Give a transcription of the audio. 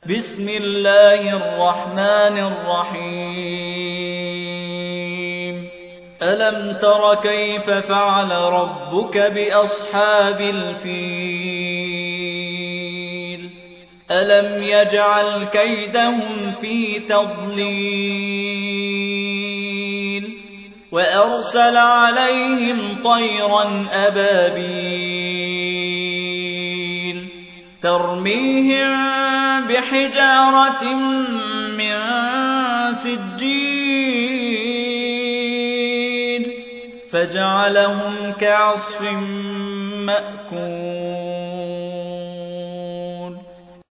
بسم الله الرحمن الرحيم ألم تر كيف فعل ربك بأصحاب الفيل ألم يجعل كيدهم في تضليل وأرسل عليهم طيرا أبابيل ترميهم بحجارة من سجيل فجعلهم كعصف مأكول